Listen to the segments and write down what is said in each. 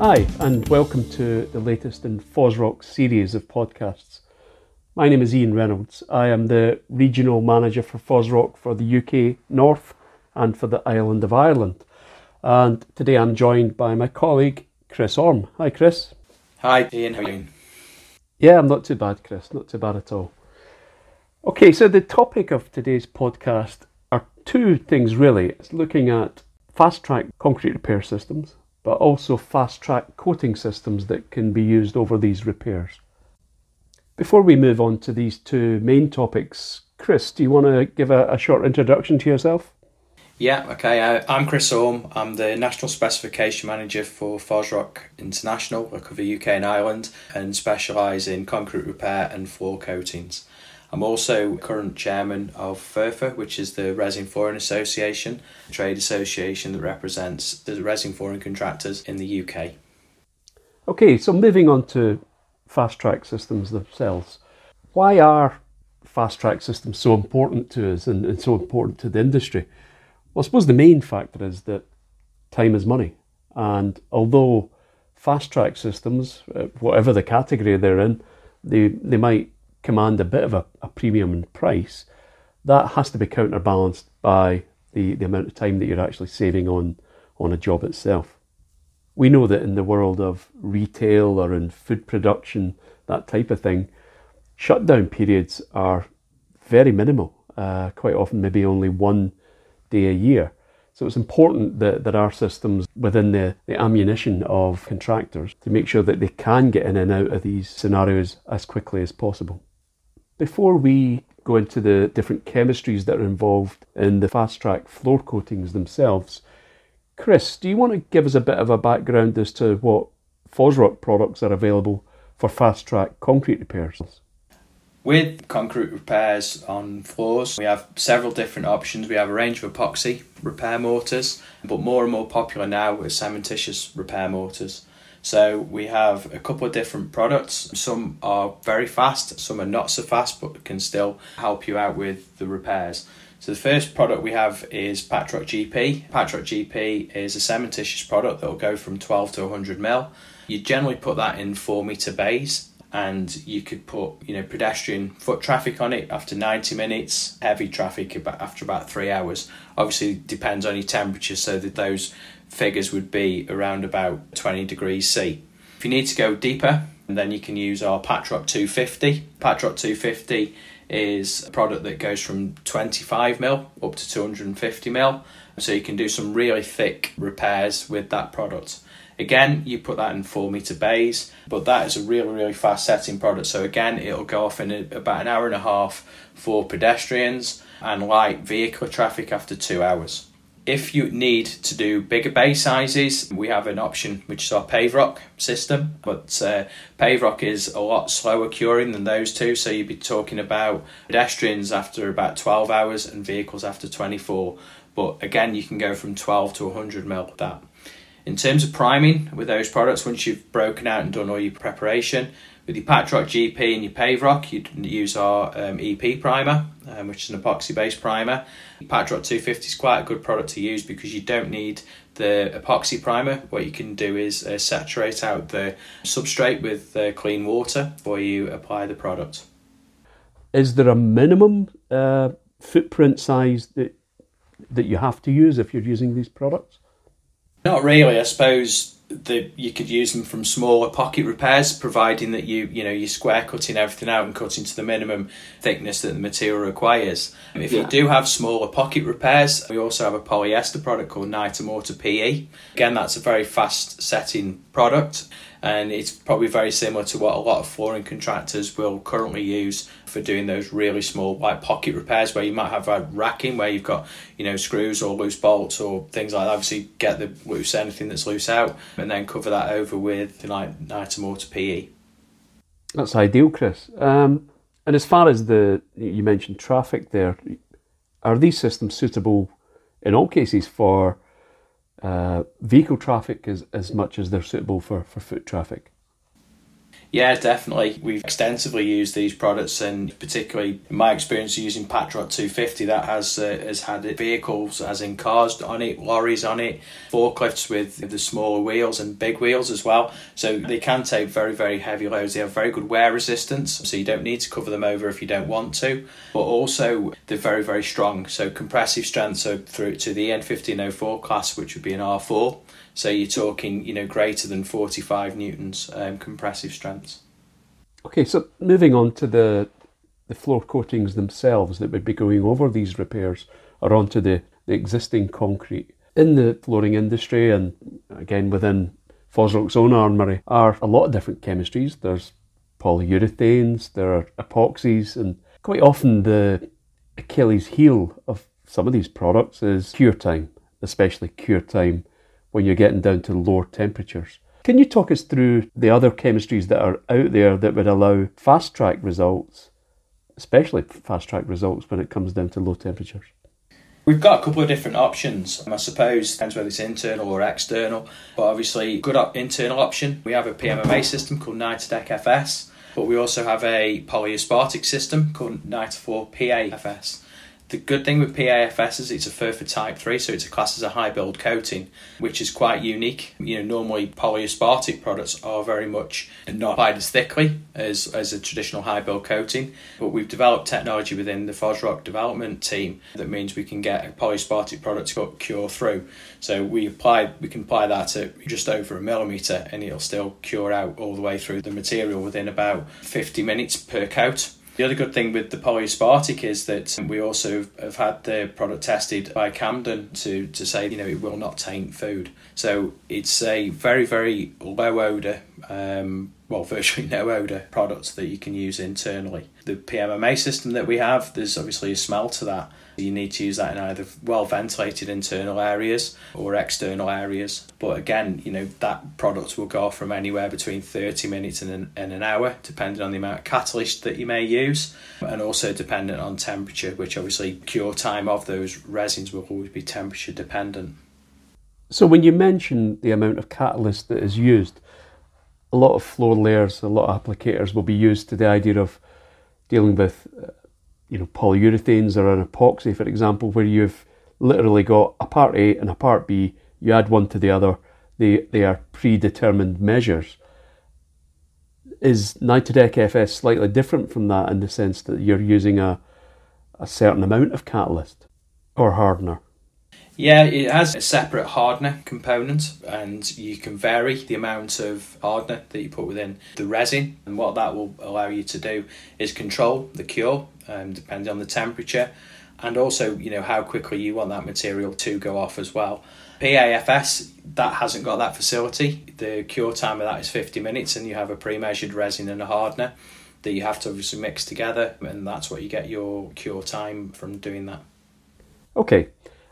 Hi, and welcome to the latest in Fosrock's series of podcasts. My name is Ian Reynolds. I am the Regional Manager for Fosrock for the UK North and for the island of Ireland. And today I'm joined by my colleague, Chris Orme. Hi, Chris. Hi, Ian. How are you doing? Yeah, I'm not too bad, Chris. Not too bad at all. Okay, so the topic of today's podcast are two things really. It's looking at fast-track concrete repair systems, but also fast-track coating systems that can be used over these repairs. Before we move on to these two main topics, Chris, do you want to give a short introduction to yourself? Yeah, okay. I'm Chris Orme. I'm the National Specification Manager for Fosrock International. I cover UK and Ireland and specialise in concrete repair and floor coatings. I'm also current chairman of FERFA, which is the Resin Flooring Association, a trade association that represents the resin flooring contractors in the UK. Okay, so moving on to fast-track systems themselves. Why are fast-track systems so important to us and so important to the industry? Well, I suppose the main factor is that time is money. And although fast-track systems, whatever the category they're in, they might command a bit of a premium in price, that has to be counterbalanced by the amount of time that you're actually saving on a job itself. We know that in the world of retail or in food production, that type of thing, shutdown periods are very minimal, quite often maybe only 1 day a year. So it's important that our systems within the ammunition of contractors to make sure that they can get in and out of these scenarios as quickly as possible. Before we go into the different chemistries that are involved in the fast-track floor coatings themselves, Chris, do you want to give us a bit of a background as to what Fosrock products are available for fast-track concrete repairs? With concrete repairs on floors, we have several different options. We have a range of epoxy repair mortars, but more and more popular now are cementitious repair mortars. So we have a couple of different products. Some are very fast, some are not so fast, but can still help you out with the repairs. So the first product we have is Patrock GP. Patrock GP is a cementitious product that will go from 12 to 100 mil. You generally put that in 4 metre bays, and you could put pedestrian foot traffic on it after 90 minutes, heavy traffic after about 3 hours. Obviously it depends on your temperature, so that those figures would be around about 20 degrees C. If you need to go deeper, then you can use our Patrock 250. Patrock 250 is a product that goes from 25 mil up to 250 mil, so you can do some really thick repairs with that product. Again, you put that in 4 metre bays, but that is a really, really fast setting product. So again, it'll go off in about an hour and a half for pedestrians and light vehicular traffic after 2 hours. If you need to do bigger bay sizes, we have an option which is our PaveRock system, but PaveRock is a lot slower curing than those two, so you'd be talking about pedestrians after about 12 hours and vehicles after 24. But again, you can go from 12 to 100 mil with that. In terms of priming with those products, once you've broken out and done all your preparation, with your Patrock GP and your PaveRock, you'd use our EP primer, which is an epoxy-based primer. Patrock 250 is quite a good product to use because you don't need the epoxy primer. What you can do is saturate out the substrate with clean water before you apply the product. Is there a minimum footprint size that you have to use if you're using these products? Not really. I suppose you could use them from smaller pocket repairs, providing that you're square cutting everything out and cutting to the minimum thickness that the material requires. If you do have smaller pocket repairs, we also have a polyester product called Nitomortar PE. Again, that's a very fast setting product, and it's probably very similar to what a lot of flooring contractors will currently use for doing those really small like pocket repairs, where you might have a racking where you've got screws or loose bolts or things like that. Obviously get anything that's loose out, and then cover that over with like Nitomortar PE. That's ideal, Chris. And as far as you mentioned traffic there, are these systems suitable in all cases for vehicle traffic as much as they're suitable for foot traffic? Yeah, definitely. We've extensively used these products, and particularly in my experience using Patrock 250, that has had vehicles, as in cars on it, lorries on it, forklifts with the smaller wheels and big wheels as well. So they can take very, very heavy loads. They have very good wear resistance, so you don't need to cover them over if you don't want to. But also they're very, very strong. So compressive strength, so through to the EN1504 class, which would be an R4. So you're talking, greater than 45 newtons compressive strengths. Okay, so moving on to the floor coatings themselves that would be going over these repairs or onto the existing concrete. In the flooring industry, and again within Fosrock's own armoury, are a lot of different chemistries. There's polyurethanes, there are epoxies, and quite often the Achilles heel of some of these products is cure time, especially cure time when you're getting down to lower temperatures. Can you talk us through the other chemistries that are out there that would allow fast-track results, especially fast-track results when it comes down to low temperatures? We've got a couple of different options. I suppose depends whether it's internal or external, but obviously good internal option. We have a PMMA system called Nitodec FS, but we also have a polyaspartic system called Nitofor PAFS. The good thing with PAFS is it's a FERFA Type 3, so it's a class as a high build coating, which is quite unique. Normally polyaspartic products are very much not applied as thickly as a traditional high build coating, but we've developed technology within the Fosrock development team that means we can get a polyaspartic product to cure through. So we can apply that at just over 1 millimetre and it'll still cure out all the way through the material within about 50 minutes per coat. The other good thing with the polyaspartic is that we also have had the product tested by Camden to say, it will not taint food. So it's a very, very low odour, virtually no odour product that you can use internally. The PMMA system that we have, there's obviously a smell to that. You need to use that in either well-ventilated internal areas or external areas. But again, that product will go from anywhere between 30 minutes and an hour, depending on the amount of catalyst that you may use, and also dependent on temperature, which obviously cure time of those resins will always be temperature dependent. So when you mention the amount of catalyst that is used, a lot of floor layers, a lot of applicators will be used to the idea of dealing with polyurethanes or an epoxy, for example, where you've literally got a part A and a part B, you add one to the other, they are predetermined measures. Is Nitodec FS slightly different from that in the sense that you're using a certain amount of catalyst or hardener? Yeah, it has a separate hardener component, and you can vary the amount of hardener that you put within the resin, and what that will allow you to do is control the cure depending on the temperature, and also how quickly you want that material to go off as well. PAFS, that hasn't got that facility. The cure time of that is 50 minutes, and you have a pre-measured resin and a hardener that you have to obviously mix together, and that's what you get your cure time from doing that. Okay.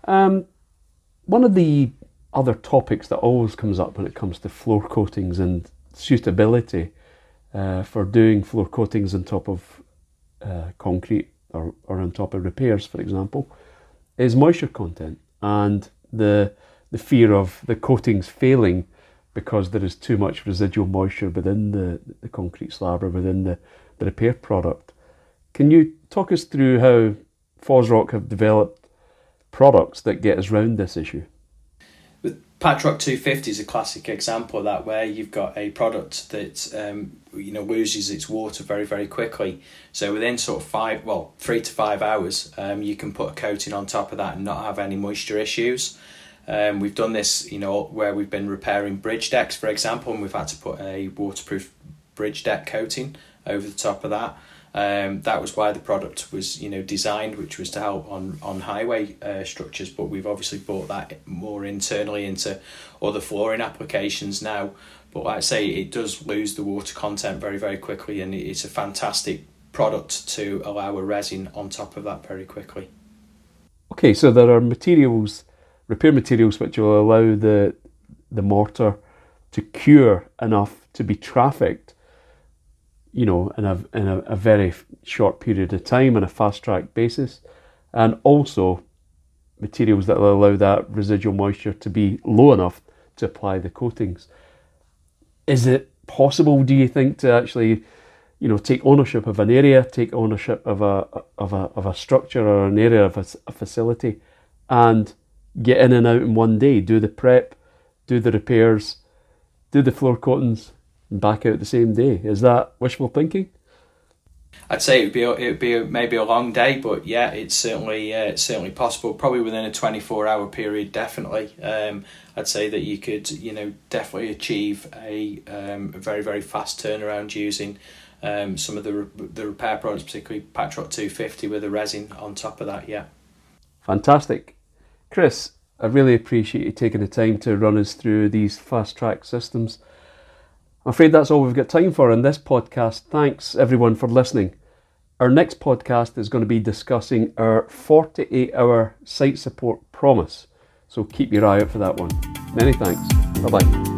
One of the other topics that always comes up when it comes to floor coatings and suitability for doing floor coatings on top of concrete or on top of repairs, for example, is moisture content and the fear of the coatings failing because there is too much residual moisture within the concrete slab or within the repair product. Can you talk us through how Fosrock have developed products that get us round this issue? With Patrock 250 is a classic example of that, where you've got a product that loses its water very, very quickly. So within 3 to 5 hours, you can put a coating on top of that and not have any moisture issues. We've done this, where we've been repairing bridge decks, for example, and we've had to put a waterproof bridge deck coating over the top of that. That was why the product was, designed, which was to help on highway structures. But we've obviously brought that more internally into other flooring applications now. But like I say, it does lose the water content very, very quickly, and it's a fantastic product to allow a resin on top of that very quickly. Okay, so there are repair materials, which will allow the mortar to cure enough to be trafficked, in a very short period of time on a fast-track basis, and also materials that will allow that residual moisture to be low enough to apply the coatings. Is it possible, do you think, to actually, take ownership of an area, take ownership of a structure or an area of a facility, and get in and out in one day, do the prep, do the repairs, do the floor coatings, and back out the same day? Is that wishful thinking? I'd say it would be maybe a long day, but yeah, it's certainly possible. Probably within a 24-hour period, definitely. I'd say that you could, definitely achieve a very, very fast turnaround using some of the repair products, particularly Patrock 250 with a resin on top of that. Yeah. Fantastic, Chris. I really appreciate you taking the time to run us through these fast track systems. I'm afraid that's all we've got time for in this podcast. Thanks everyone for listening. Our next podcast is going to be discussing our 48-hour site support promise. So keep your eye out for that one. Many thanks. Bye-bye.